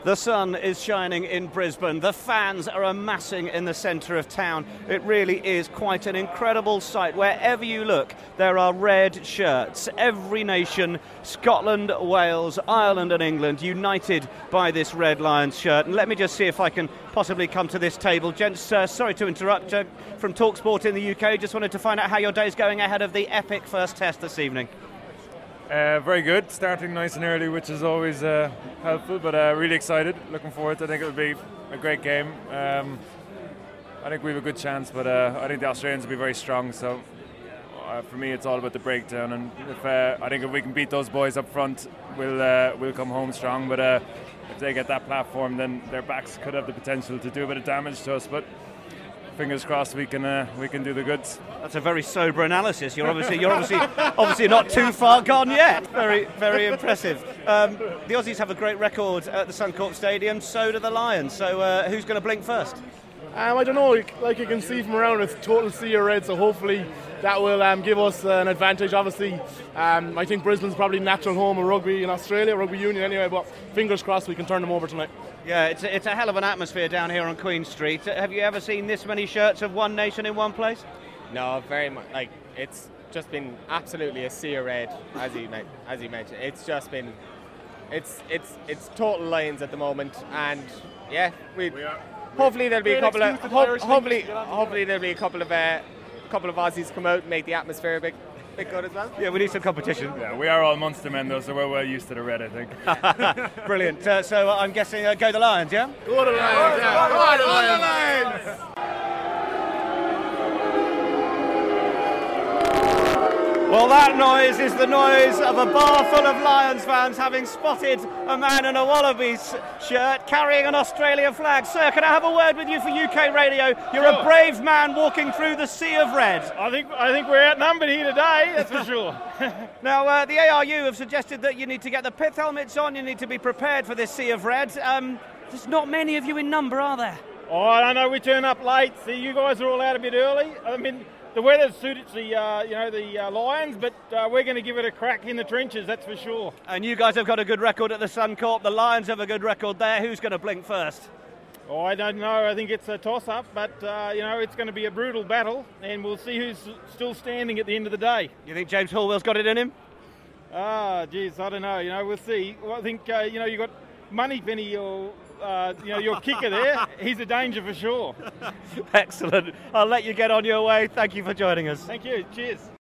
The sun is shining in Brisbane. The fans are amassing in the centre of town. It really is quite an incredible sight. Wherever you look, there are red shirts. Every nation, Scotland, Wales, Ireland and England, united by this Red Lions shirt. And let me just see if I can possibly come to this table. Gents, sorry to interrupt, from TalkSport in the UK. Just wanted to find out how your day's going ahead of the epic first test this evening. Very good, starting nice and early, which is always helpful, but really excited, looking forward to it. I think it'll be a great game. I think we have a good chance, but I think the Australians will be very strong, so for me it's all about the breakdown, and I think if we can beat those boys up front, we'll come home strong, but if they get that platform, then their backs could have the potential to do a bit of damage to us, but fingers crossed we can do the goods. That's a very sober analysis. You're obviously not too far gone yet. Very, very impressive. The Aussies have a great record at the Suncorp Stadium. So do the Lions. So who's going to blink first? I don't know. Like you can see from around, it's total sea of red. So hopefully that will give us an advantage. Obviously, I think Brisbane's probably natural home of rugby in Australia, rugby union anyway. But fingers crossed we can turn them over tonight. Yeah, it's a hell of an atmosphere down here on Queen Street. Have you ever seen this many shirts of one nation in one place? No, very much. Like, it's just been absolutely a sea of red, as you mentioned. It's just been, it's total Lions at the moment, and yeah, hopefully there'll be a couple of hopefully there'll be a couple of Aussies come out and make the atmosphere a bit good as well. Yeah, we need some competition. Yeah, we are all Munster men though, so we're well used to the red, I think. Brilliant. So I'm guessing go the Lions, yeah? Go the Lions! Yeah. Go the Lions! Well, that noise is the noise of a bar full of Lions fans having spotted a man in a Wallabies shirt carrying an Australia flag. Sir, can I have a word with you for UK radio? You're a brave man walking through the sea of red. I think we're outnumbered here today, that's for sure. Now, the ARU have suggested that you need to get the pith helmets on, you need to be prepared for this sea of red. There's not many of you in number, are there? Oh, I don't know, we turn up late. See, you guys are all out a bit early. I mean, the weather suits the Lions, but we're going to give it a crack in the trenches, that's for sure. And you guys have got a good record at the Suncorp. The Lions have a good record there. Who's going to blink first? Oh, I don't know. I think it's a toss-up, but it's going to be a brutal battle, and we'll see who's still standing at the end of the day. You think James Horwill's got it in him? Geez, I don't know. We'll see. Well, I think you've got Moneypenny or your kicker there. He's a danger for sure. Excellent. I'll let you get on your way. Thank you for joining us. Thank you. Cheers.